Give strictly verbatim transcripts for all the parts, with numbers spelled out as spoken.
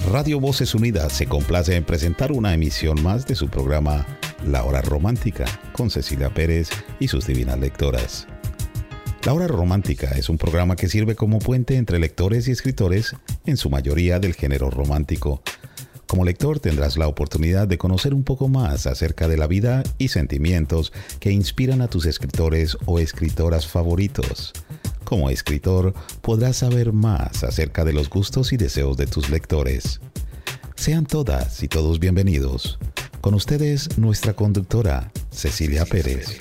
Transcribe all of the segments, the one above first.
Radio Voces Unidas se complace en presentar una emisión más de su programa La Hora Romántica con Cecilia Pérez y sus divinas lectoras. La Hora Romántica es un programa que sirve como puente entre lectores y escritores, en su mayoría del género romántico. Como lector tendrás la oportunidad de conocer un poco más acerca de la vida y sentimientos que inspiran a tus escritores o escritoras favoritos. Como escritor podrás saber más acerca de los gustos y deseos de tus lectores. Sean todas y todos bienvenidos. Con ustedes, nuestra conductora, Cecilia Pérez.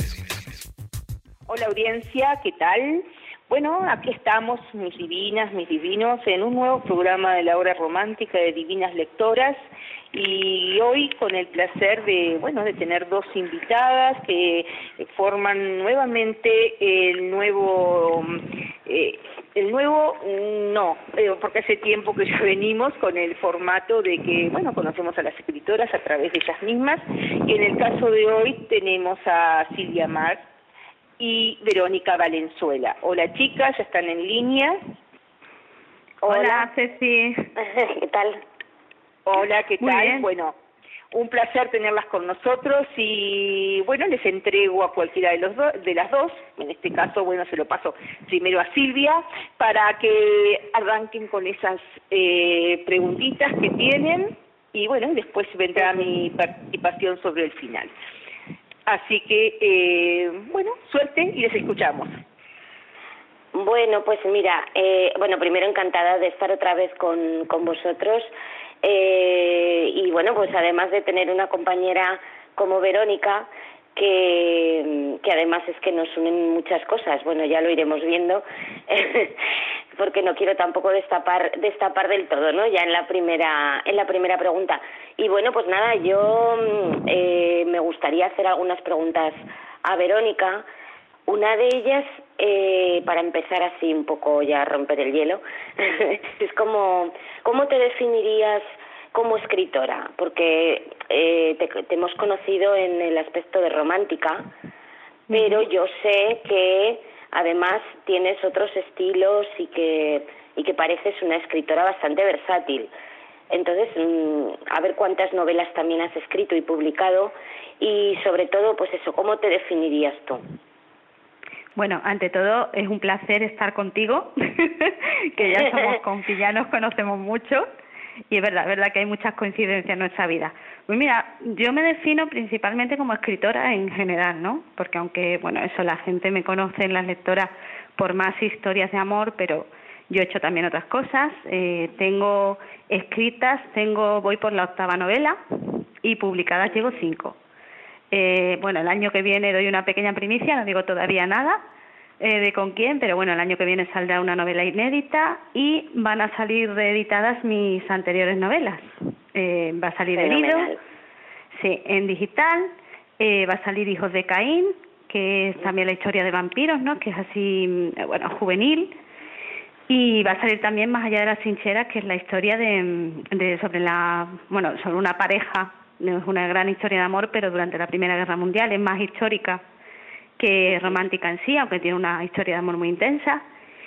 Hola audiencia, ¿qué tal? Bueno, aquí estamos, mis divinas, mis divinos, en un nuevo programa de la Hora Romántica de Divinas Lectoras, y hoy con el placer de, bueno, de tener dos invitadas que forman nuevamente el nuevo, eh, el nuevo, no, eh, porque hace tiempo que ya venimos con el formato de que, bueno, conocemos a las escritoras a través de ellas mismas, y en el caso de hoy tenemos a Silvia March y Verónica Valenzuela. Hola chicas, ya están en línea. Hola, Hola Ceci. ¿Qué tal? Hola, ¿qué Muy tal? bien. Bueno, un placer tenerlas con nosotros y bueno, les entrego a cualquiera de los do- de las dos, en este caso, bueno, se lo paso primero a Silvia para que arranquen con esas eh, preguntitas que tienen y bueno, después vendrá mi participación sobre el final. Así que, eh, bueno, suerte y les escuchamos. Bueno, pues mira, eh, bueno, primero encantada de estar otra vez con, con vosotros eh, y bueno, pues además de tener una compañera como Verónica, que, que además es que nos unen muchas cosas, bueno, ya lo iremos viendo, porque no quiero tampoco destapar destapar del todo, ¿no? Ya en la primera en la primera pregunta. Y bueno, pues nada, yo eh, me gustaría hacer algunas preguntas a Verónica. Una de ellas, eh, para empezar así un poco ya a romper el hielo, es como, ¿cómo te definirías como escritora? Porque eh, te, te hemos conocido en el aspecto de romántica, pero yo sé que además tienes otros estilos y que, y que pareces una escritora bastante versátil. Entonces, a ver cuántas novelas también has escrito y publicado y sobre todo, pues eso, ¿cómo te definirías tú? Bueno, ante todo es un placer estar contigo, que ya somos confi, ya nos conocemos mucho y es verdad, es verdad que hay muchas coincidencias en nuestra vida. Pues mira, yo me defino principalmente como escritora en general, ¿no? Porque aunque, bueno, eso la gente me conoce en las lectoras por más historias de amor, pero yo he hecho también otras cosas. Eh, tengo escritas, tengo voy por la octava novela y publicadas llevo cinco. Eh, bueno, el año que viene doy una pequeña primicia, no digo todavía nada eh, de con quién, pero bueno, el año que viene saldrá una novela inédita y van a salir reeditadas mis anteriores novelas. Eh, va a salir el libro, sí, en digital, eh, va a salir Hijos de Caín, que es también la historia de vampiros, ¿no? Que es así, bueno, juvenil. Y va a salir también Más allá de las trincheras, que es la historia de, de sobre la, bueno, sobre una pareja. No es una gran historia de amor, pero durante la Primera Guerra Mundial es más histórica que romántica en sí, aunque tiene una historia de amor muy intensa.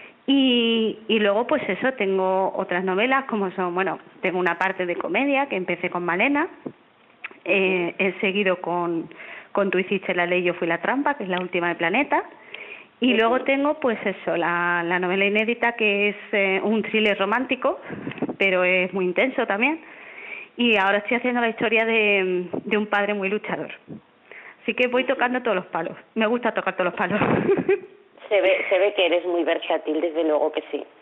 Y, y luego, pues eso, tengo otras novelas, como son, bueno, tengo una parte de comedia, que empecé con Malena, eh, he seguido con, con Tú hiciste la ley, yo fui la trampa, que es la última de Planeta, y luego tengo, pues eso, la, la novela inédita, que es eh, un thriller romántico, pero es muy intenso también. Y ahora estoy haciendo la historia de, de un padre muy luchador. Así que voy tocando todos los palos. Me gusta tocar todos los palos. Se ve, se ve que eres muy versátil, desde luego que sí.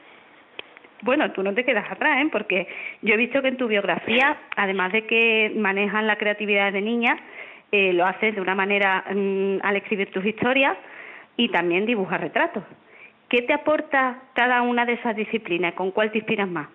Bueno, tú no te quedas atrás, ¿eh? Porque yo he visto que en tu biografía, además de que manejan la creatividad de niña, eh, lo haces de una manera mmm, al escribir tus historias y también dibujas retratos. ¿Qué te aporta cada una de esas disciplinas? ¿Con cuál te inspiras más?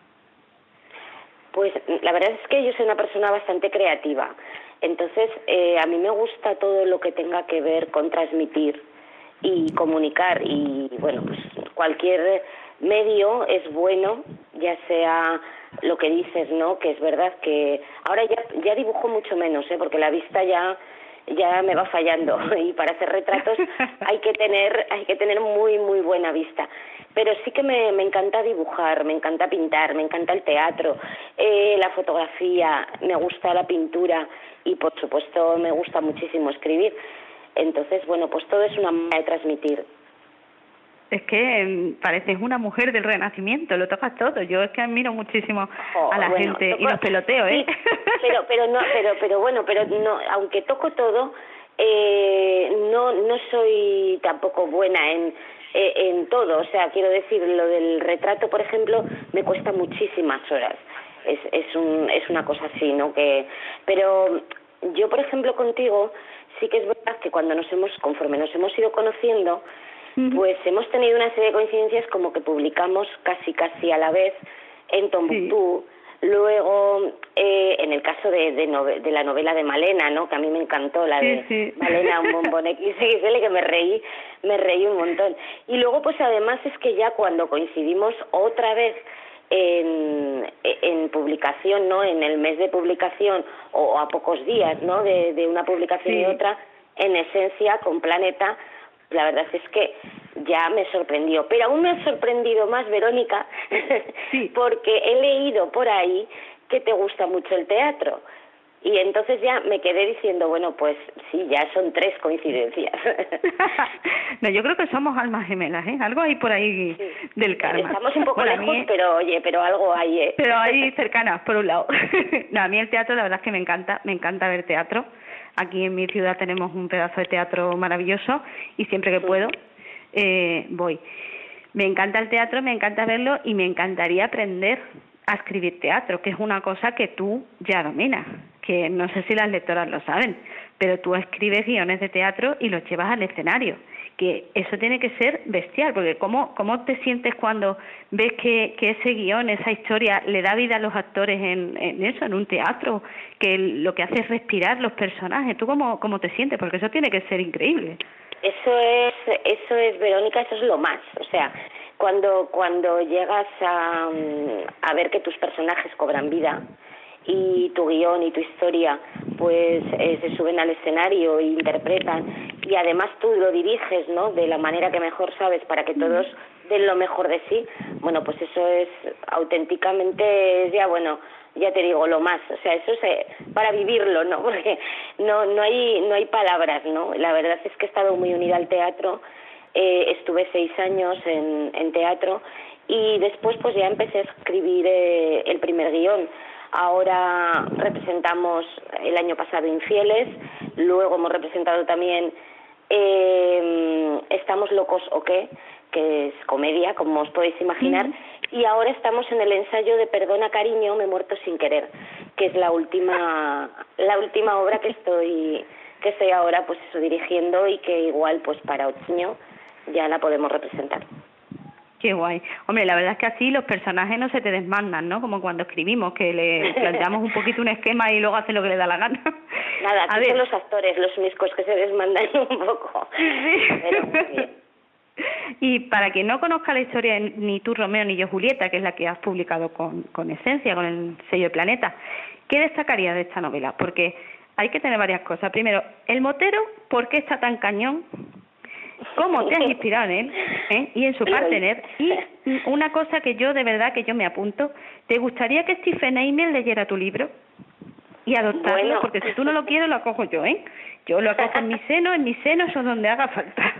Pues la verdad es que yo soy una persona bastante creativa, entonces eh, a mí me gusta todo lo que tenga que ver con transmitir y comunicar y bueno, pues cualquier medio es bueno, ya sea lo que dices, ¿no? Que es verdad que ahora ya ya dibujo mucho menos, ¿eh? Porque la vista ya ya me va fallando, y para hacer retratos hay que tener hay que tener muy muy buena vista. Pero sí que me, me encanta dibujar, me encanta pintar, me encanta el teatro, eh, la fotografía, me gusta la pintura y por supuesto me gusta muchísimo escribir. Entonces, bueno, pues todo es una manera de transmitir. Es que eh, pareces una mujer del Renacimiento, lo tocas todo. Yo es que admiro muchísimo oh, a la bueno, gente toco, y los peloteos, ¿eh? Sí, pero, pero no, pero, pero bueno, pero no, aunque toco todo, eh, no, no soy tampoco buena en en todo, o sea, quiero decir, lo del retrato, por ejemplo, me cuesta muchísimas horas. Es, es, un, es una cosa así, ¿no? Que, pero yo, por ejemplo, contigo, sí que es verdad que cuando nos hemos, conforme nos hemos ido conociendo, uh-huh. pues hemos tenido una serie de coincidencias, como que publicamos casi casi a la vez en Tombuctú. Sí. Luego, eh, en el caso de, de, nove, de la novela de Malena, ¿no? Que a mí me encantó, la de sí, sí. Malena, un bombón equis equis ele, que me reí, me reí un montón. Y luego, pues además es que ya cuando coincidimos otra vez en, en publicación, ¿no? En el mes de publicación, o a pocos días, ¿no? De, de una publicación sí. y otra, en esencia, con Planeta, la verdad es que ya me sorprendió. Pero aún me ha sorprendido más, Verónica, sí. porque he leído por ahí que te gusta mucho el teatro. Y entonces ya me quedé diciendo, bueno, pues sí, ya son tres coincidencias. No, yo creo que somos almas gemelas, ¿eh? Algo hay por ahí sí. del karma. Estamos un poco bueno, lejos, mí, pero oye, pero algo hay, ¿eh? Pero hay cercanas, por un lado. No, a mí el teatro la verdad es que me encanta, me encanta ver teatro. Aquí en mi ciudad tenemos un pedazo de teatro maravilloso y siempre que puedo eh, voy. Me encanta el teatro, me encanta verlo y me encantaría aprender a escribir teatro, que es una cosa que tú ya dominas, que no sé si las lectoras lo saben, pero tú escribes guiones de teatro y los llevas al escenario, que eso tiene que ser bestial, porque ¿cómo, cómo te sientes cuando ves que, que ese guión, esa historia, le da vida a los actores en, en eso, en un teatro, que lo que hace es respirar los personajes? ¿Tú cómo, cómo te sientes? Porque eso tiene que ser increíble. Eso es, eso es, Verónica, eso es lo más, o sea, cuando, cuando llegas a, a ver que tus personajes cobran vida, y tu guión y tu historia pues eh, se suben al escenario e interpretan, y además tú lo diriges, ¿no?, de la manera que mejor sabes para que todos den lo mejor de sí, bueno, pues eso es auténticamente, ya bueno, ya te digo, lo más, o sea, eso es eh, para vivirlo, ¿no?, porque no no hay no hay palabras, ¿no? La verdad es que he estado muy unida al teatro, eh, estuve seis años en, en teatro y después pues ya empecé a escribir eh, el primer guión. Ahora representamos el año pasado Infieles, luego hemos representado también eh, Estamos locos o qué, que es comedia, como os podéis imaginar, mm. y ahora estamos en el ensayo de Perdona cariño, me he muerto sin querer, que es la última la última obra que estoy que estoy ahora pues eso dirigiendo y que igual pues para otoño ya la podemos representar. Qué guay. Hombre, la verdad es que así los personajes no se te desmandan, ¿no? Como cuando escribimos, que le planteamos un poquito un esquema y luego hacen lo que le da la gana. Nada, aquí son los actores, los miscos, que se desmandan un poco. Sí. Pero muy bien. Y para quien no conozca la historia de Ni tú Romeo ni yo Julieta, que es la que has publicado con, con Esencia, con el sello de Planeta, ¿qué destacarías de esta novela? Porque hay que tener varias cosas. Primero, el motero, ¿por qué está tan cañón? ¿Cómo te has inspirado en él? ¿Eh? Y en su partener. Y una cosa que yo, de verdad, que yo me apunto, ¿te gustaría que Stephen Amell leyera tu libro? Y adoptarlo, bueno. Porque si tú no lo quieres, lo acojo yo, ¿eh? Yo lo acojo en mi seno, en mi seno, eso es donde haga falta.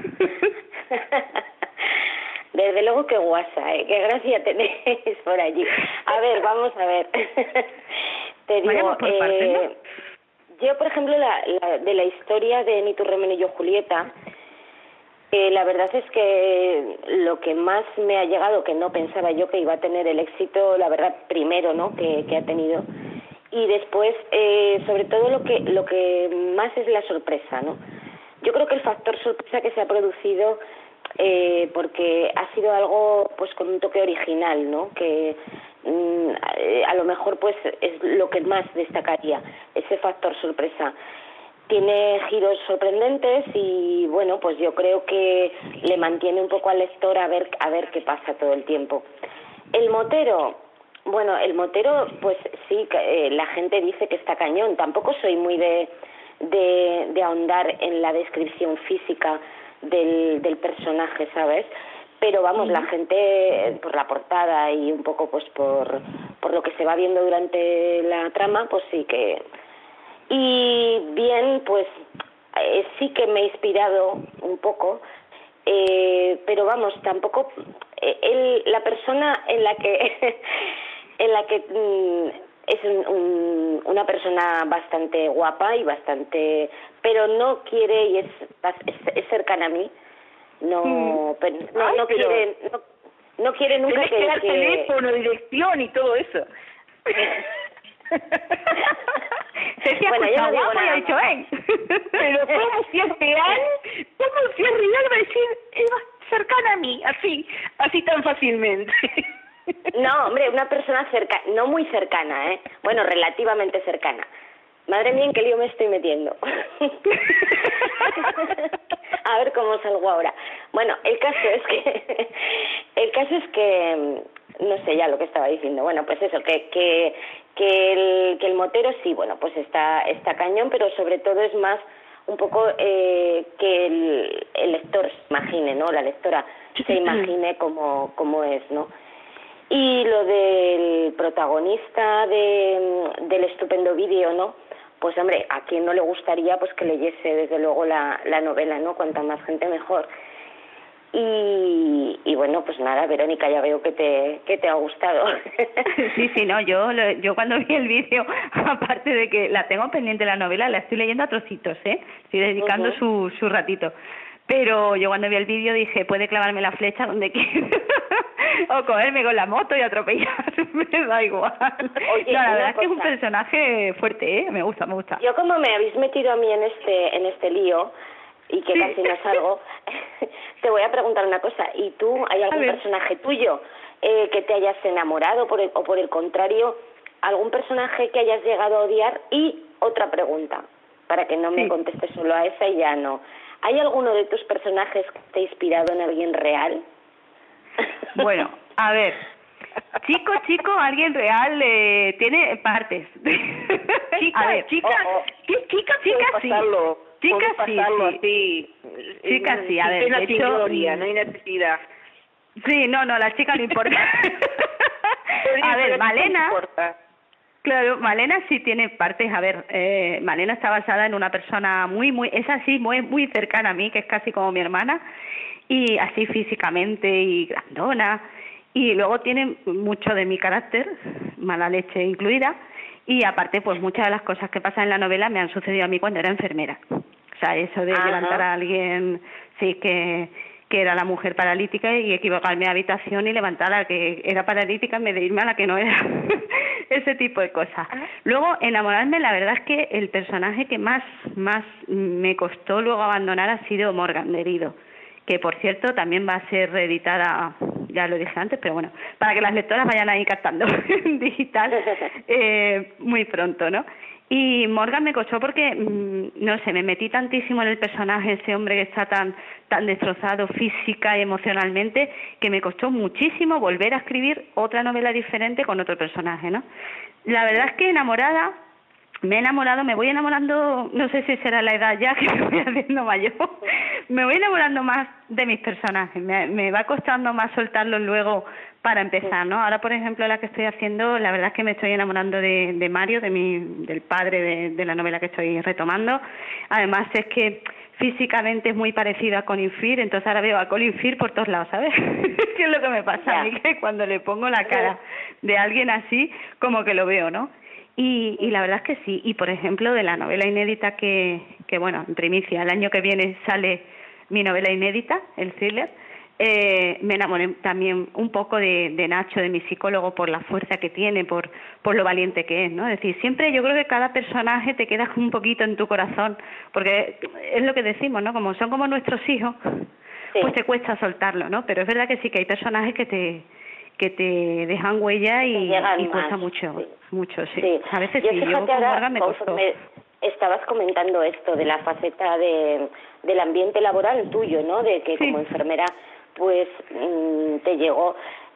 Desde luego que guasa, ¿eh? Qué gracia tenéis por allí. A ver, vamos a ver. Te digo, por eh, partes, ¿no? Yo, por ejemplo, la, la, de la historia de Ni tú Romeo ni yo Julieta, Eh, la verdad es que lo que más me ha llegado, que no pensaba yo que iba a tener el éxito, la verdad, primero, ¿no?, que, que ha tenido, y después, eh, sobre todo lo que lo que más es la sorpresa, ¿no? Yo creo que el factor sorpresa que se ha producido, eh, porque ha sido algo, pues, con un toque original, ¿no?, que mm, a lo mejor, pues, es lo que más destacaría, ese factor sorpresa. Tiene giros sorprendentes y bueno, pues yo creo que le mantiene un poco al lector a ver a ver qué pasa todo el tiempo. El motero, bueno, el motero, pues sí, eh, la gente dice que está cañón. Tampoco soy muy de de, de ahondar en la descripción física del, del personaje, ¿sabes? Pero vamos, la gente, por la portada y un poco pues por, por lo que se va viendo durante la trama, pues sí que... Y bien, pues eh, sí que me he inspirado un poco, eh, pero vamos, tampoco... Eh, el, la persona en la que... en la que mm, es un, un, una persona bastante guapa y bastante... pero no quiere y es, es, es cercana a mí. No, mm. pero, no, Ay, no pero quiere, no, no quiere nunca que, que dar que... teléfono, dirección y todo eso. Decía, bueno, yo no digo nada, ha dicho, ven. Pero ¿cómo si es real? ¿Cómo si es real va a decir es cercana a mí, así, así tan fácilmente? No, hombre, una persona cercana, no muy cercana, ¿eh? Bueno, relativamente cercana. Madre mía, ¿en qué lío me estoy metiendo? A ver cómo salgo ahora. Bueno, el caso es que... el caso es que... No sé ya lo que estaba diciendo. Bueno, pues eso, que que que el, que el motero sí, bueno, pues está está cañón, pero sobre todo es más un poco eh, que el, el lector se imagine, ¿no? La lectora se imagine cómo, cómo es, ¿no? Y lo del protagonista de, del estupendo vídeo, ¿no? Pues hombre, a quien no le gustaría pues que leyese desde luego la, la novela, ¿no? Cuanta más gente mejor. Y, y bueno, pues nada, Verónica, ya veo que te que te ha gustado. Sí, sí, no, yo yo cuando vi el vídeo, aparte de que la tengo pendiente la novela, la estoy leyendo a trocitos, ¿eh? Estoy dedicando uh-huh. su su ratito. Pero yo cuando vi el vídeo dije, puede clavarme la flecha donde quiera, o cogerme con la moto y atropellar, me da igual. Oye, no, la verdad es cosa. que es un personaje fuerte, ¿eh? Me gusta, me gusta. Yo como me habéis metido a mí en este en este lío, y que sí. casi no salgo, te voy a preguntar una cosa. ¿Y tú, hay algún personaje tuyo eh, que te hayas enamorado por el, o por el contrario, algún personaje que hayas llegado a odiar? Y otra pregunta, para que no me sí. contestes solo a esa y ya no. ¿Hay alguno de tus personajes que te ha inspirado en alguien real? Bueno, a ver... Chico, chico, alguien real eh, tiene partes. Chica, a ver, chica, oh, oh. ¿qué chica, chica sí? Pasarlo, chica sí, sí. Chica sí, a ver, de hecho, gloria, no hay necesidad. Sí, no, no, la chica no importa. A ver, Malena, claro, Malena sí tiene partes. A ver, eh, Malena está basada en una persona muy, muy, es así, muy, muy cercana a mí, que es casi como mi hermana, y así físicamente y grandona. Y luego tiene mucho de mi carácter, mala leche incluida, y aparte pues muchas de las cosas que pasan en la novela me han sucedido a mí cuando era enfermera. O sea, eso de Ajá. levantar a alguien, sí, que, que era la mujer paralítica y equivocarme de habitación y levantar a la que era paralítica en vez de irme a la que no era. Ese tipo de cosas. Luego, enamorarme, la verdad es que el personaje que más, más me costó luego abandonar ha sido Morgan de Herido, que por cierto también va a ser reeditada, ya lo dije antes, pero bueno, para que las lectoras vayan ahí captando en digital eh, muy pronto, ¿no? Y Morgan me costó porque, mmm, no sé, me metí tantísimo en el personaje, ese hombre que está tan tan destrozado física y emocionalmente, que me costó muchísimo volver a escribir otra novela diferente con otro personaje, ¿no? La verdad es que enamorada, me he enamorado, me voy enamorando, no sé si será la edad ya que me voy haciendo mayor, me voy enamorando más de mis personajes, me, me va costando más soltarlos luego para empezar, ¿no? Ahora, por ejemplo, la que estoy haciendo, la verdad es que me estoy enamorando de, de Mario, de mi, del padre de, de la novela que estoy retomando. Además es que físicamente es muy parecido a Colin Firth, entonces ahora veo a Colin Firth por todos lados, ¿sabes? ¿Qué es lo que me pasa yeah. a mí? Que cuando le pongo la cara de alguien así, como que lo veo, ¿no? Y, y la verdad es que sí. Y, por ejemplo, de la novela inédita que, que, bueno, en primicia, el año que viene sale mi novela inédita, el thriller, eh, me enamoré también un poco de, de Nacho, de mi psicólogo, por la fuerza que tiene, por, por lo valiente que es, ¿no? Es decir, siempre yo creo que cada personaje te queda un poquito en tu corazón, porque es lo que decimos, ¿no? Como son como nuestros hijos, sí. pues te cuesta soltarlo, ¿no? Pero es verdad que sí, que hay personajes que te... que te dejan huella y, y cuesta mucho, sí. mucho, sí. sí. A veces yo sí, fíjate, yo con ahora, Morgan me costó. Me estabas comentando esto de la faceta de del ambiente laboral tuyo, ¿no? De que sí. como enfermera, pues, mmm, te llegó.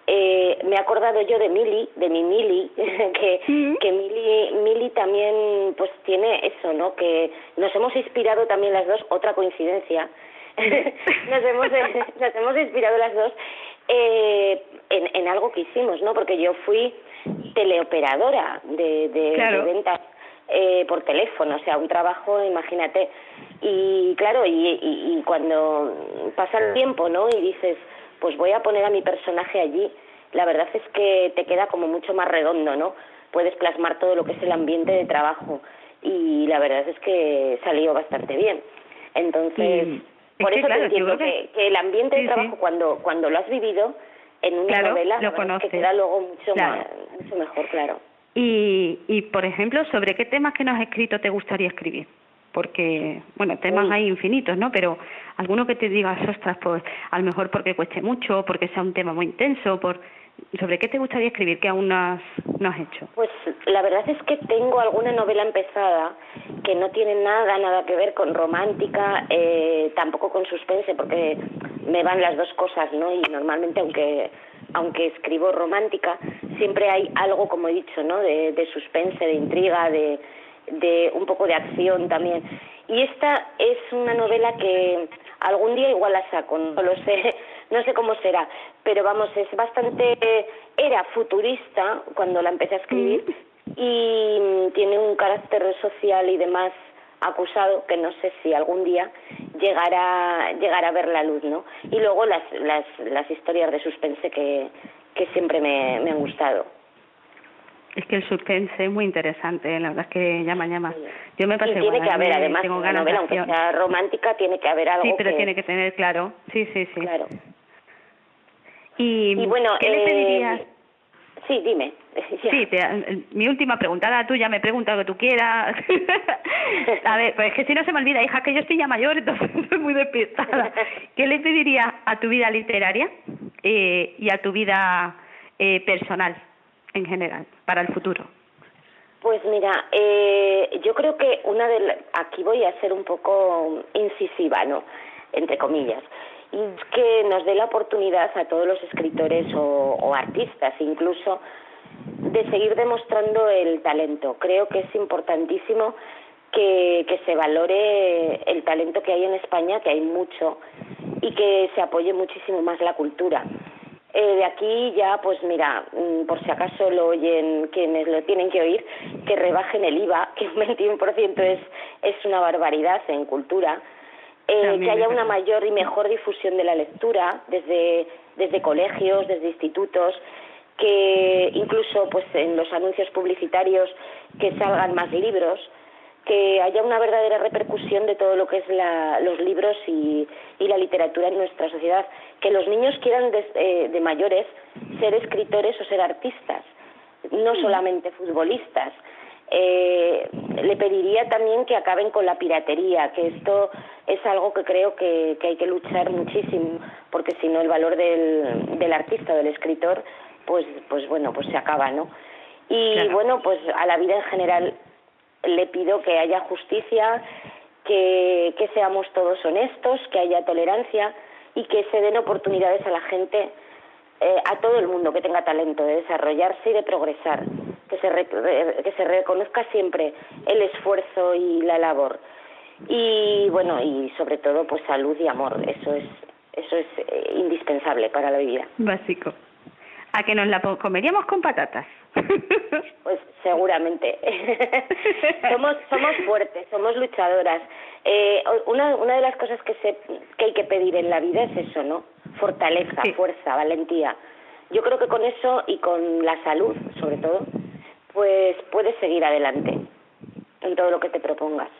eh, me he acordado yo de Mili, de mi Mili, que, mm. que Mili, Mili también pues tiene eso, ¿no? Que nos hemos inspirado también las dos, otra coincidencia, nos, hemos, nos hemos inspirado las dos eh, en, en algo que hicimos, ¿no? Porque yo fui teleoperadora de, de, claro. de ventas eh, por teléfono, o sea, un trabajo, imagínate. Y claro, y, y, y cuando pasa el tiempo, ¿no? Y dices, pues voy a poner a mi personaje allí, la verdad es que te queda como mucho más redondo, ¿no? Puedes plasmar todo lo que es el ambiente de trabajo y la verdad es que salió bastante bien. Entonces, mm, por eso claro, te entiendo que, que, que el ambiente sí, de trabajo, sí. cuando cuando lo has vivido en una claro, novela, lo conoces. Que queda luego mucho, claro. más, mucho mejor, claro. Y, y, por ejemplo, ¿sobre qué temas que no has escrito te gustaría escribir? Porque, bueno, temas Uy. hay infinitos, ¿no? Pero alguno que te digas, ostras, pues a lo mejor porque cueste mucho, porque sea un tema muy intenso, por ¿sobre qué te gustaría escribir que aún no has, no has hecho? Pues la verdad es que tengo alguna novela empezada que no tiene nada, nada que ver con romántica, eh, tampoco con suspense, porque me van las dos cosas, ¿no? Y normalmente, aunque aunque escribo romántica, siempre hay algo, como he dicho, ¿no? De, de suspense, de intriga, de de un poco de acción también. Y esta es una novela que algún día igual la saco, no lo sé, no sé cómo será, pero vamos, es bastante, era futurista cuando la empecé a escribir y tiene un carácter social y demás acusado que no sé si algún día llegará llegará a ver la luz, ¿no? Y luego las las las historias de suspense que que siempre me, me han gustado. Es que el suspense es muy interesante, la verdad es que llama, llama. Yo me pasé y tiene igual, que haber, me, además, tengo una novela, aunque sea romántica, tiene que haber algo. Sí, pero que... tiene que tener, claro. Sí, sí, sí. Claro. Y, y bueno, ¿qué eh... le pedirías? Sí, dime. Sí, te, mi última pregunta, la tuya, me pregunta lo que tú quieras. A ver, pues es que si no se me olvida, hija, que yo estoy ya mayor, entonces estoy muy despistada. ¿Qué le pedirías a tu vida literaria eh, y a tu vida eh, personal en general para el futuro? Pues mira, eh, yo creo que una de la, aquí voy a ser un poco incisiva, ¿no? Entre comillas. Y que nos dé la oportunidad a todos los escritores o, o artistas incluso de seguir demostrando el talento. Creo que es importantísimo que, que se valore el talento que hay en España, que hay mucho, y que se apoye muchísimo más la cultura. Eh, de aquí ya, pues mira, por si acaso lo oyen quienes lo tienen que oír, que rebajen el I V A, que un veintiuno por ciento es, es una barbaridad en cultura. Eh, que haya una mayor y mejor difusión de la lectura desde desde colegios, desde institutos, que incluso pues en los anuncios publicitarios que salgan más libros, que haya una verdadera repercusión de todo lo que es la, los libros y, y la literatura en nuestra sociedad, que los niños quieran de, eh, de mayores ser escritores o ser artistas, no solamente futbolistas. Eh, le pediría también que acaben con la piratería, que esto es algo que creo que, que hay que luchar muchísimo, porque si no el valor del, del artista o del escritor pues pues bueno, pues se acaba, ¿no? Y claro. Bueno, pues a la vida en general le pido que haya justicia, que, que seamos todos honestos, que haya tolerancia y que se den oportunidades a la gente, eh, a todo el mundo que tenga talento de desarrollarse y de progresar, que se, re, que se reconozca siempre el esfuerzo y la labor. Y bueno, y sobre todo pues salud y amor, eso es eso es eh, indispensable para la vida. Básico. ¿A que nos la comeríamos con patatas? Pues seguramente. somos somos fuertes, somos luchadoras. Eh, una una de las cosas que se que hay que pedir en la vida es eso, ¿no? Fortaleza, sí. Fuerza, valentía. Yo creo que con eso y con la salud, sobre todo, pues puedes seguir adelante en todo lo que te propongas.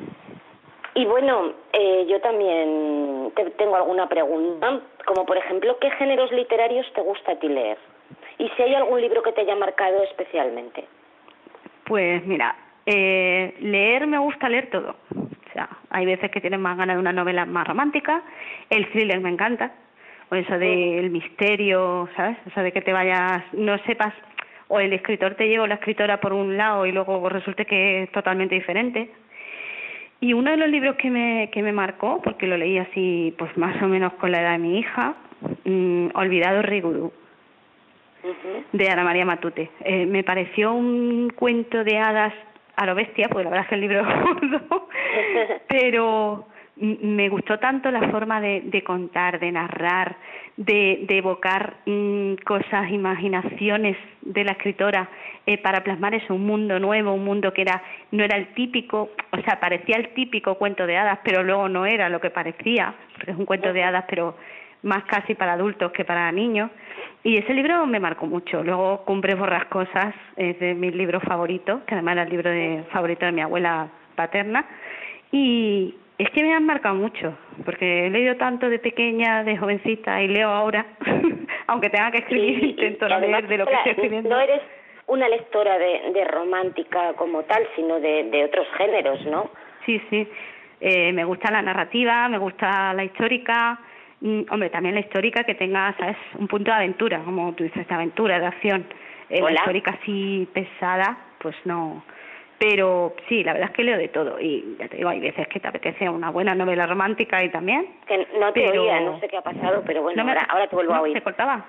Y bueno, eh, yo también te tengo alguna pregunta, como por ejemplo, ¿qué géneros literarios te gusta a ti leer? Y si hay algún libro que te haya marcado especialmente. Pues mira, eh, leer me gusta leer todo. O sea, hay veces que tienes más ganas de una novela más romántica, el thriller me encanta, o eso del misterio, ¿sabes? Eso de que te vayas, no sepas, o el escritor te lleva o la escritora por un lado y luego resulte que es totalmente diferente. Y uno de los libros que me que me marcó, porque lo leí así, pues más o menos con la edad de mi hija, mmm, Olvidado Rigurú. uh-huh. de Ana María Matute. Eh, me pareció un cuento de hadas a lo bestia, porque la verdad es que el libro es gordo, pero me gustó tanto la forma de, de contar, de narrar, de, de evocar mmm, cosas, imaginaciones de la escritora eh, para plasmar eso, un mundo nuevo, un mundo que era no era el típico, o sea, parecía el típico cuento de hadas, pero luego no era lo que parecía, porque es un cuento de hadas, pero más casi para adultos que para niños. Y ese libro me marcó mucho. Luego Cumbres Borrascosas es de mis libros favoritos, que además era el libro de, favorito de mi abuela paterna. Y es que me han marcado mucho, porque he leído tanto de pequeña, de jovencita, y leo ahora, aunque tenga que escribir, sí, intento no leer de lo que estoy escribiendo. No eres una lectora de, de romántica como tal, sino de, de otros géneros, ¿no? Sí, sí. Eh, me gusta la narrativa, me gusta la histórica. Mm, hombre, también la histórica que tenga, ¿sabes?, un punto de aventura, como tú dices, de aventura, de acción. Eh, la histórica así pesada, pues no. Pero sí, la verdad es que leo de todo. Y ya te digo, hay veces que te apetece una buena novela romántica y también. Que no te pero... oía, no sé qué ha pasado, pero bueno, no me... ahora, ahora te vuelvo no, a oír. Se cortaba.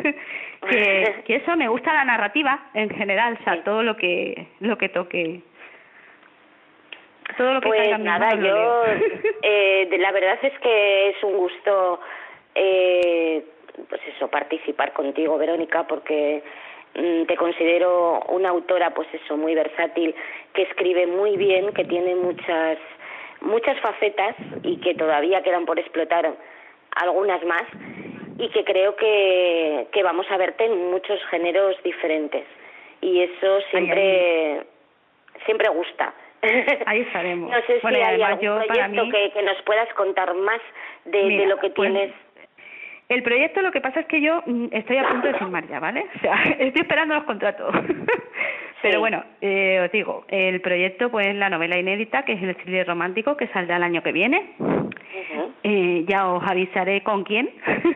que, que eso, me gusta la narrativa en general, o sea, sí. todo lo que lo que toque. Todo lo que pues nada, yo eh, de, la verdad es que es un gusto eh, pues eso, participar contigo, Verónica, porque mm, te considero una autora pues eso, muy versátil, que escribe muy bien, que tiene muchas muchas facetas y que todavía quedan por explotar algunas más, y que creo que, que vamos a verte en muchos géneros diferentes, y eso siempre ay, ay. siempre gusta. Ahí estaremos. No sé si bueno, hay algún yo, proyecto mí, que, que nos puedas contar más de, mira, de lo que pues, tienes. El proyecto, lo que pasa es que yo mm, estoy a punto de firmar ya, ¿vale? O sea, estoy esperando los contratos. Pero sí. bueno, eh, os digo, el proyecto pues la novela inédita, que es el thriller romántico, que saldrá el año que viene. Uh-huh. eh, ya os avisaré con quién.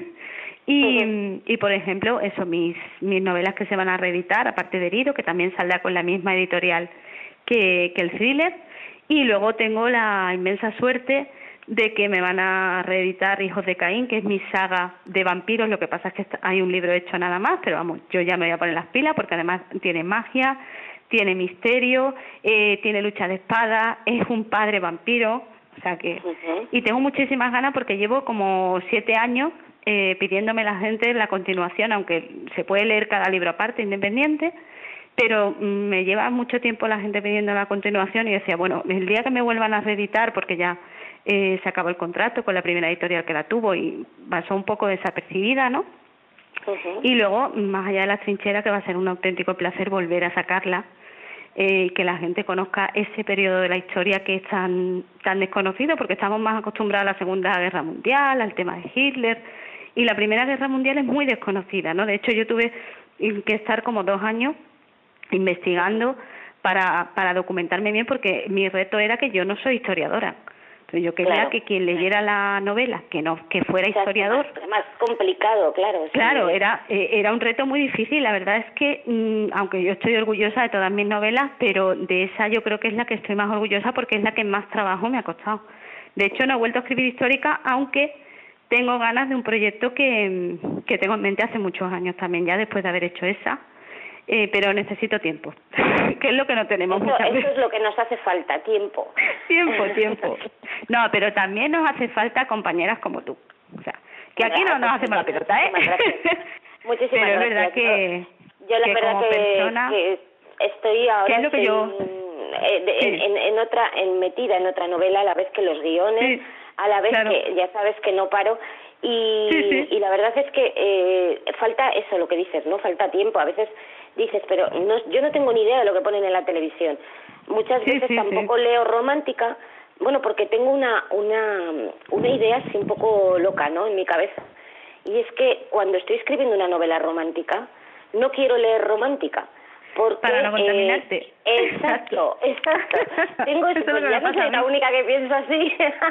y, uh-huh. y, por ejemplo, eso, mis, mis novelas que se van a reeditar, aparte de Herido, que también saldrá con la misma editorial que, que el thriller, y luego tengo la inmensa suerte de que me van a reeditar Hijos de Caín, que es mi saga de vampiros. Lo que pasa es que hay un libro hecho nada más, pero vamos, yo ya me voy a poner las pilas porque además tiene magia, tiene misterio, eh, tiene lucha de espadas, es un padre vampiro, o sea que... Uh-huh. Y tengo muchísimas ganas porque llevo como siete años eh, pidiéndome la gente la continuación, aunque se puede leer cada libro aparte, independiente, pero me lleva mucho tiempo la gente pidiendo la continuación y decía, bueno, el día que me vuelvan a reeditar, porque ya eh, se acabó el contrato con la primera editorial que la tuvo y pasó un poco desapercibida, ¿no? Uh-huh. Y luego, más allá de la trinchera, que va a ser un auténtico placer volver a sacarla, eh, que la gente conozca ese periodo de la historia que es tan, tan desconocido, porque estamos más acostumbrados a la Segunda Guerra Mundial, al tema de Hitler, y la Primera Guerra Mundial es muy desconocida, ¿no? De hecho, yo tuve que estar como dos años investigando para, para documentarme bien, porque mi reto era que yo no soy historiadora. Entonces yo quería claro. que quien leyera la novela, que no que fuera o sea, historiador. Más, más complicado, claro. Claro, sí. era eh, era un reto muy difícil. La verdad es que, mmm, aunque yo estoy orgullosa de todas mis novelas, pero de esa yo creo que es la que estoy más orgullosa porque es la que más trabajo me ha costado. De hecho, no he vuelto a escribir histórica, aunque tengo ganas de un proyecto que, que tengo en mente hace muchos años también, ya después de haber hecho esa. Eh, pero necesito tiempo, que es lo que no tenemos eso, muchas eso veces. Eso es lo que nos hace falta, tiempo. Tiempo, tiempo. No, pero también nos hace falta compañeras como tú. O sea, que aquí no nos hacemos la pelota, ¿eh? Muchísimas pero gracias. es verdad que, yo la que verdad como que, persona, que estoy ahora ¿qué es lo que en, yo? En, Sí. en, en otra, en metida en otra novela, a la vez que los guiones, Sí, a la vez claro. que ya sabes que no paro. Y, sí, sí. y la verdad es que eh, falta eso, lo que dices, ¿no? Falta tiempo. A veces dices, pero no, yo no tengo ni idea de lo que ponen en la televisión. Muchas sí, veces sí, tampoco sí. leo romántica, bueno, porque tengo una, una, una idea así un poco loca, ¿no?, en mi cabeza. Y es que cuando estoy escribiendo una novela romántica, no quiero leer romántica. Porque, para no contaminarte. Eh, exacto, exacto. Tengo eso, pues ya no soy la única que pienso así.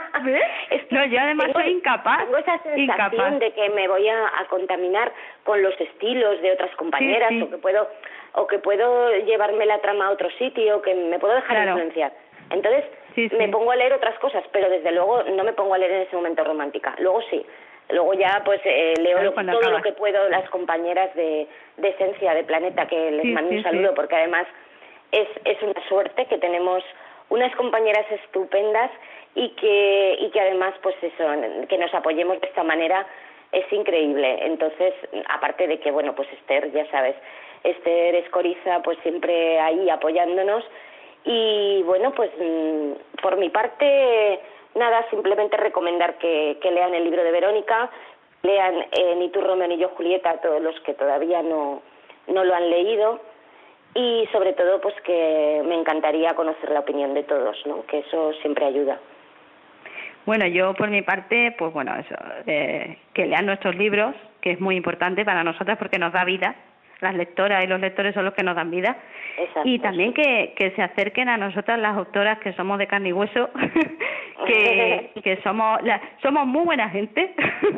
¿Ves? No, yo además tengo, soy incapaz. Tengo esa sensación incapaz. de que me voy a, a contaminar con los estilos de otras compañeras, sí, sí. o que puedo o que puedo llevarme la trama a otro sitio, que me puedo dejar claro. influenciar. Entonces, sí, sí. me pongo a leer otras cosas, pero desde luego no me pongo a leer en ese momento romántica. Luego sí. Luego ya pues eh, leo claro, todo acabas. lo que puedo, las compañeras de, de Esencia, de Planeta, que les sí, mando sí, un saludo, sí. porque además es, es una suerte que tenemos unas compañeras estupendas y que, y que además pues eso, que nos apoyemos de esta manera es increíble. Entonces, aparte de que, bueno, pues Esther, ya sabes, Esther Escoriza pues siempre ahí apoyándonos y bueno, pues por mi parte... Nada, simplemente recomendar que, que lean el libro de Verónica, lean eh, Ni tú Romeo ni yo Julieta, a todos los que todavía no, no lo han leído, y sobre todo pues que me encantaría conocer la opinión de todos, ¿no? Que eso siempre ayuda. Bueno, yo por mi parte, pues bueno, eso, eh, que lean nuestros libros, que es muy importante para nosotras porque nos da vida. Las lectoras y los lectores son los que nos dan vida. Exacto, y también sí. que, que se acerquen a nosotras las autoras que somos de carne y hueso, que, que somos la, somos muy buena gente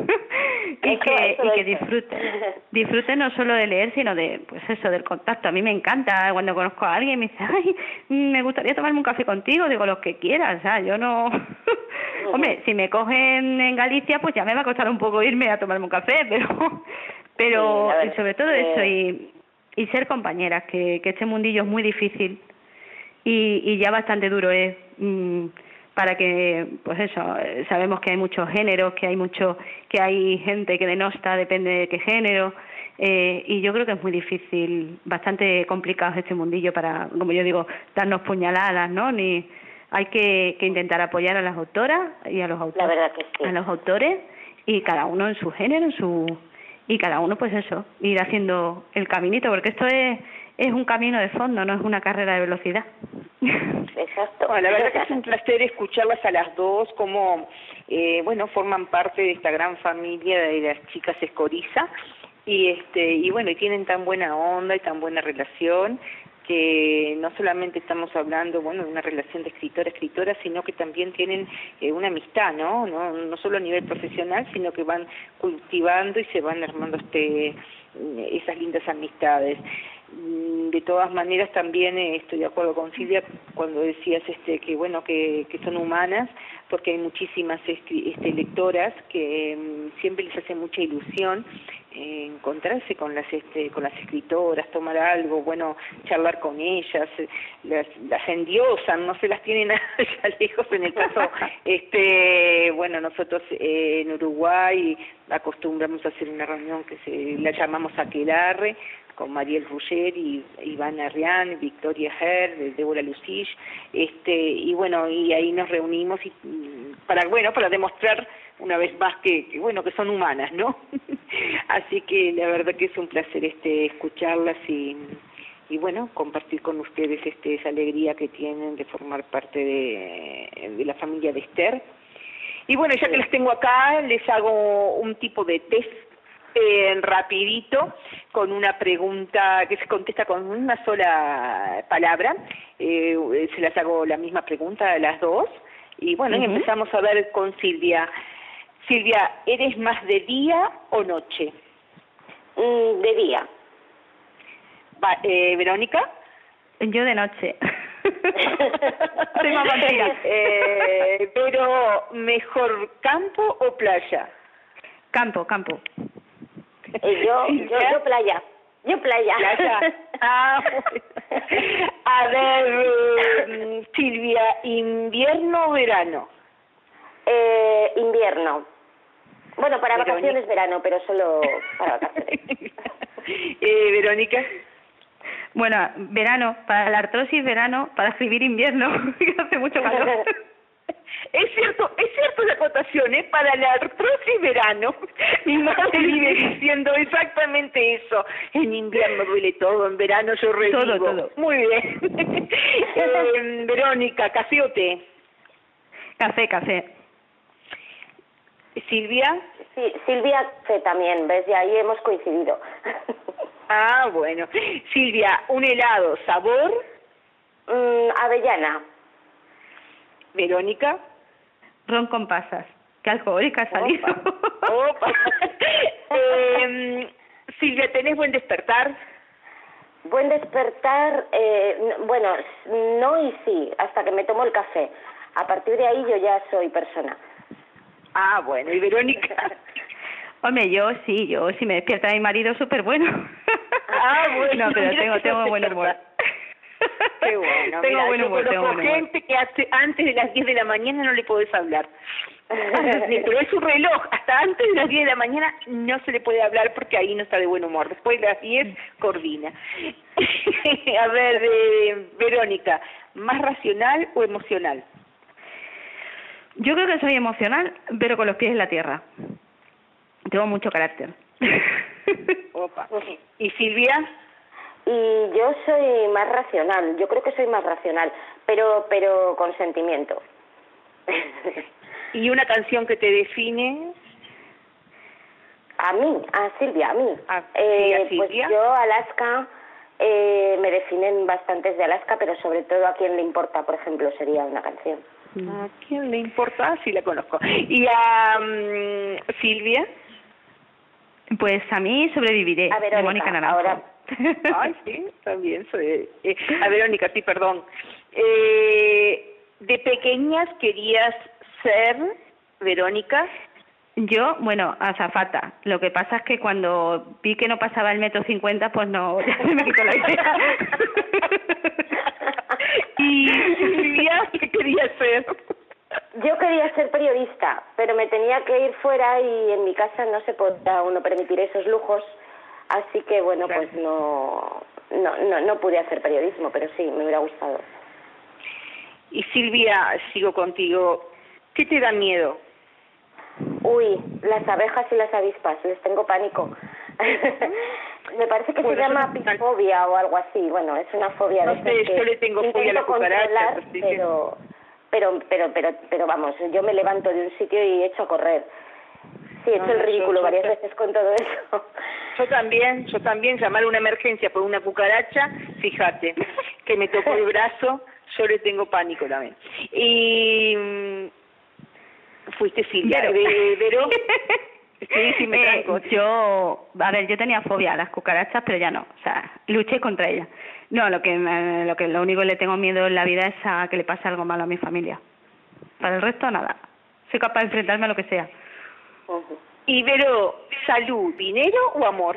y Eso, que, eso y que eso. disfruten, disfruten no solo de leer, sino de, pues eso, del contacto. A mí me encanta cuando conozco a alguien y me dice, ay, me gustaría tomarme un café contigo, digo, los que quieras, o sea, yo no... Hombre, si me cogen en Galicia, pues ya me va a costar un poco irme a tomarme un café, pero... pero Sí, y sobre todo eh... eso y, y ser compañeras, que, que este mundillo es muy difícil y, y ya bastante duro es mmm, para que, pues eso, sabemos que hay muchos géneros, que hay mucho, que hay gente que denosta, depende de qué género, eh, y yo creo que es muy difícil, bastante complicado este mundillo para, como yo digo, darnos puñaladas, ¿no? Ni hay que, que intentar apoyar a las autoras y a los autores, La verdad que sí. a los autores y cada uno en su género, en su y cada uno pues eso, ir haciendo el caminito, porque esto es es un camino de fondo, no es una carrera de velocidad. Exacto. Bueno, la verdad que es un placer escucharlas a las dos, como, eh, bueno, forman parte de esta gran familia de las chicas Escoriza, y este y bueno, y tienen tan buena onda y tan buena relación, que no solamente estamos hablando, bueno, de una relación de escritora-escritora, sino que también tienen eh, una amistad, ¿no? ¿no? No solo a nivel profesional, sino que van cultivando y se van armando este esas lindas amistades. De todas maneras, también eh, estoy de acuerdo con Silvia cuando decías este que bueno que, que son humanas, porque hay muchísimas este, este, lectoras que eh, siempre les hace mucha ilusión eh, encontrarse con las este, con las escritoras, tomar algo, bueno, charlar con ellas, eh, las, las endiosan, no se las tienen allá lejos. En el caso, este bueno, nosotros eh, en Uruguay acostumbramos a hacer una reunión que se la llamamos Aquelarre, con Mariel Rouget y Ivana Rian, Victoria Herr, Débora Lucich, este y bueno, y ahí nos reunimos y para bueno, para demostrar una vez más que, que bueno, que son humanas, ¿no? Así que la verdad que es un placer este escucharlas y y bueno, compartir con ustedes este esa alegría que tienen de formar parte de, de la familia de Esther. Y bueno, ya que las tengo acá, les hago un tipo de test Eh, rapidito, con una pregunta que se contesta con una sola palabra. Eh, se las hago la misma pregunta a las dos. Y bueno, uh-huh. y empezamos a ver con Silvia. Silvia, ¿eres más de día o noche? Mm, de día. Va, eh, ¿Verónica? Yo de noche. Soy más mentira. Eh, pero, ¿mejor campo o playa? Campo, campo. Eh, yo, yo, yo playa, yo playa. Playa. Ah, bueno. A ver, eh, Silvia, ¿invierno o verano? Eh, invierno. Bueno, para Verónica. vacaciones verano, pero solo para vacaciones. eh, Verónica. Bueno, verano, para la artrosis verano, para escribir invierno, que hace mucho calor. Es cierto, es cierto la acotación, ¿eh? Para la artrosis verano. Mi madre vive diciendo exactamente eso. En invierno duele todo, en verano yo revivo. Todo, todo. Muy bien. eh, Verónica, ¿café o té? Café, café. ¿Silvia? Sí, Silvia café también, ¿ves? Y ahí hemos coincidido. Ah, bueno. Silvia, un helado, ¿sabor? Mm, avellana. Verónica. Ron con pasas. Qué alcohólica ha salido. Opa. Opa. eh, Silvia, ¿tenés buen despertar? Buen despertar, eh, bueno, no y sí, hasta que me tomo el café. A partir de ahí yo ya soy persona. Ah, bueno, ¿y Verónica? Hombre, yo sí, yo si me despierta mi marido súper bueno. Ah, bueno. No, pero tengo, tengo buen humor. Qué bueno. Tengo Mira, buen yo humor, tengo conozco buen humor. gente que hace, antes de las diez de la mañana no le podés hablar. Pero es su reloj, hasta antes de las diez de la mañana no se le puede hablar porque ahí no está de buen humor. Después de las diez, coordina. A ver, eh, Verónica, ¿más racional o emocional? Yo creo que soy emocional, pero con los pies en la tierra. Tengo mucho carácter. Opa. ¿Y Silvia? Y yo soy más racional, yo creo que soy más racional, pero pero con sentimiento. ¿Y una canción que te define? A mí, a Silvia, a mí. ¿A, eh, sí, a Silvia? Pues yo, Alaska, eh, me definen bastantes de Alaska, pero sobre todo a quién le importa, por ejemplo, sería una canción. ¿A quién le importa? Ah, sí, la conozco. ¿Y a um, Silvia? Pues a mí sobreviviré, a Verónica, de Mónica Naranjo. Ahora... Ay, sí, también soy... Eh, a Verónica, sí, perdón. Eh, ¿De pequeñas querías ser, Verónica? Yo, bueno, azafata. Lo que pasa es que cuando vi que no pasaba el metro cincuenta, pues no, ya se me quitó la idea. ¿Y Silvia, qué querías ser? Yo quería ser periodista, pero me tenía que ir fuera y en mi casa no se podía uno permitir esos lujos, así que bueno, claro. pues no, no, no, no pude hacer periodismo, pero sí, me hubiera gustado. Y Silvia, sigo contigo, ¿qué te da miedo? Uy, las abejas y las avispas, les tengo pánico. Me parece que bueno, se llama apifobia o algo así, bueno, es una fobia no de sé, que yo le tengo fobia a la cucaracha, pero... Pero, pero, pero, pero vamos, yo me levanto de un sitio y echo a correr. Sí, he hecho no, el ridículo yo, yo, varias yo, veces con todo eso. Yo también, yo también, llamar a una emergencia por una cucaracha, fíjate, que me tocó el brazo, yo le tengo pánico también. Y fuiste Silvia, ¿Vero? ¿Vero? Sí, sí, me tranco. Eh, yo, a ver, yo tenía fobia a las cucarachas, pero ya no, o sea, luché contra ellas. No, lo que, lo que lo único que le tengo miedo en la vida es a que le pase algo malo a mi familia. Para el resto, nada. Soy capaz de enfrentarme a lo que sea. Uh-huh. Y Vero, ¿salud, dinero o amor?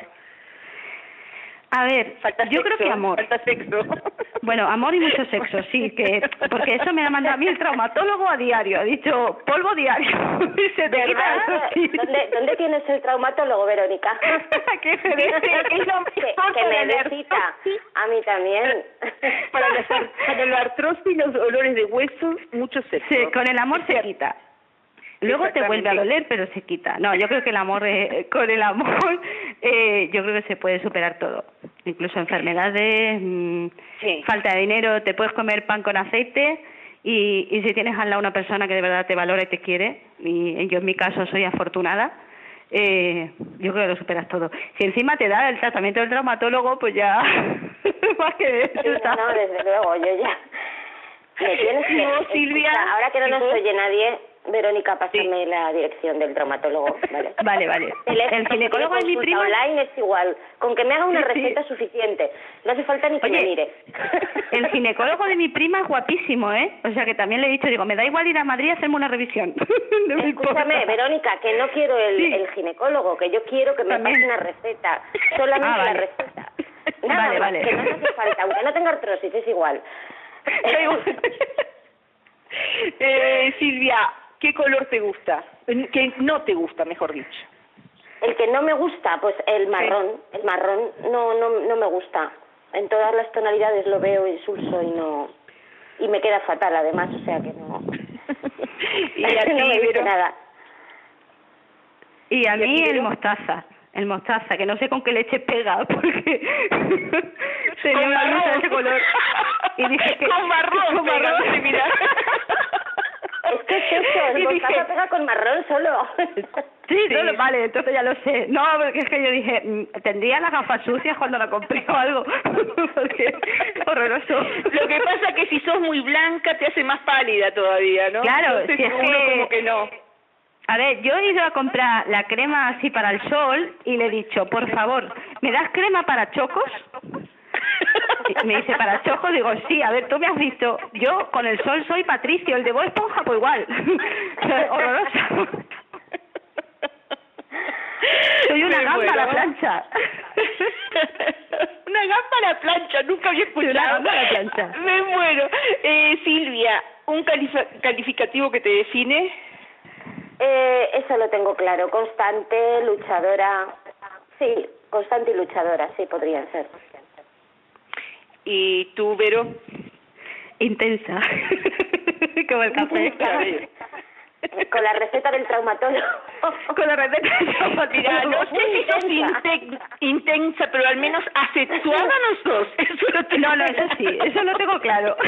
A ver, falta yo sexo, creo que amor. Falta sexo. Bueno, amor y mucho sexo, sí, que porque eso me ha mandado a mí el traumatólogo a diario. Ha dicho, polvo diario. Y se te quita. ¿Dónde, ¿Dónde tienes el traumatólogo, Verónica? que me dice que, es lo que, que me necesita. A mí también. Para, los, para la artrosis y los dolores de hueso, mucho sexo. Sí, con el amor se quita. Luego te vuelve a doler, pero se quita. No, yo creo que el amor, eh, con el amor, eh, yo creo que se puede superar todo. Incluso enfermedades, mmm, sí. falta de dinero, te puedes comer pan con aceite y, y si tienes al lado una persona que de verdad te valora y te quiere, y yo en mi caso soy afortunada, eh, yo creo que lo superas todo. Si encima te da el tratamiento del traumatólogo, pues ya más que eso. Sí, no, desde luego, yo ya... Me tienes que... No, Silvia, escucha, ahora que no nos oye nadie... Verónica, pásame sí. la dirección del traumatólogo, ¿vale? Vale, vale. El, el ginecólogo de mi prima... online es igual, con que me haga una sí, receta sí. suficiente, no hace falta ni que Oye, me mire. El ginecólogo de mi prima es guapísimo, ¿eh? O sea que también le he dicho, digo, me da igual ir a Madrid a hacerme una revisión. No Escúchame, Verónica, que no quiero el, sí. el ginecólogo, que yo quiero que me también. pase una receta, solamente ah, vale. la receta. Nada vale, más, vale. Que no me hace falta, aunque no tenga artrosis, es igual. eh, Silvia... ¿Qué color te gusta? ¿Qué no te gusta, mejor dicho? El que no me gusta, pues el marrón. Sí. El marrón no, no, no me gusta. En todas las tonalidades lo veo insulso y no... Y me queda fatal, además, o sea que no... y a ti, no me dice nada. Y a mí ¿Y el mostaza. El mostaza, que no sé con qué leche pega, porque tenía una blusa de ese color. Y dije que... Con marrón, con marrón. Pega, mira. Es que es eso, el mostaza dije, pega con marrón solo. Sí, sí. Solo, vale, entonces ya lo sé. No, porque es que yo dije, tendría las gafas sucias cuando la compré o algo. Porque horroroso. Lo que pasa es que si sos muy blanca te hace más pálida todavía, ¿no? Claro, entonces, si es uno que... como que no. A ver, yo he ido a comprar la crema así para el sol y le he dicho, por favor, ¿me das crema para chocos? me dice, ¿para chojo? Digo, sí, a ver, tú me has visto. Yo con el sol soy Patricio, el de Bob Esponja, pues igual. Horrorosa. Soy una Me gamba muero. a la plancha. Una gamba a la plancha, nunca había escuchado. Una gamba a la plancha. Me muero. Eh, Silvia, ¿un califa- calificativo que te define? Eh, eso lo tengo claro, constante, luchadora, sí, constante y luchadora, sí, podrían ser. ¿Y tú, Vero? Intensa. Como el café. Con la receta del traumatólogo. Con la receta del traumatólogo. Mira, no sé si sos inte- intensa, pero al menos asexuada no sos. Eso lo tengo No, no, eso sí, eso lo tengo claro.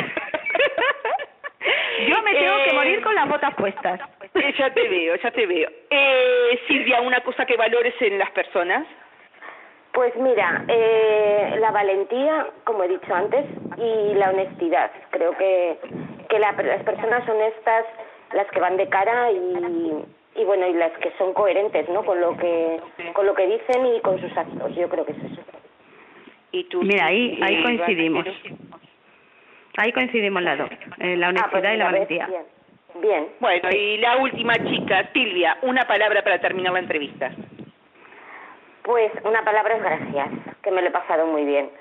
Yo me tengo que Eh, morir con las botas puestas. Eh, ya te veo, ya te veo. Eh, Silvia, ¿una cosa que valores en las personas? Pues mira, eh, la valentía, como he dicho antes, y la honestidad. Creo que, que la- las personas honestas, las que van de cara y, y bueno, y las que son coherentes, ¿no? Con lo que, con lo que dicen y con sus actos. Yo creo que es eso. ¿Y tú? Mira, ahí, ahí Eh, coincidimos. Ahí coincidimos las dos, en la honestidad Ah, pues y la mira, ¿ves? valentía. Bien, bien. Bueno, y la última chica, Silvia, una palabra para terminar la entrevista. Pues una palabra es gracias, que me lo he pasado muy bien.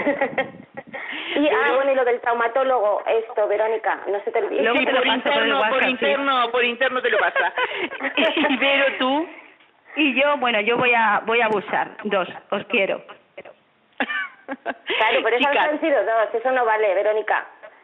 y ah, bueno, y lo del traumatólogo, esto, Verónica, no se te olvide. Luego Sí, te lo por paso por el interno, por, WhatsApp, sí. interno, por interno te lo pasa. Y Vero, tú. Y yo, bueno, yo voy a voy a abusar. Dos, os quiero. Claro, pero esas Chicas, han sido dos, eso no vale, Verónica.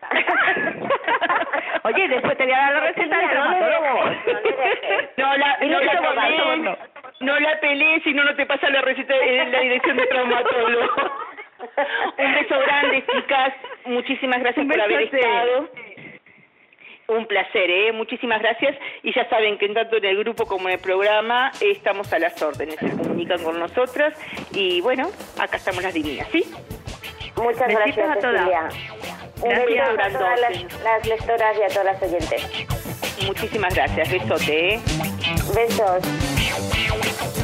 Oye, después te voy a dar la receta del Silvia, no le traumatólogo. dejes, no le dejes. no la, Dile no que la no va, pelees, segundo. no la pelees, si no, no te pasa la receta en la dirección de traumatólogo. Un beso grande, chicas. Muchísimas gracias Un por haber besote. estado. Un placer, ¿eh? Muchísimas gracias. Y ya saben que tanto en el grupo como en el programa eh, estamos a las órdenes. Se comunican con nosotras. Y bueno, acá estamos las divinas, ¿sí? Muchas Besitos gracias, a todas. Cecilia. Un Gracias. besito a Grandote. todas las, las lectoras y a todas las oyentes. Muchísimas gracias. Besote, ¿eh? Besos.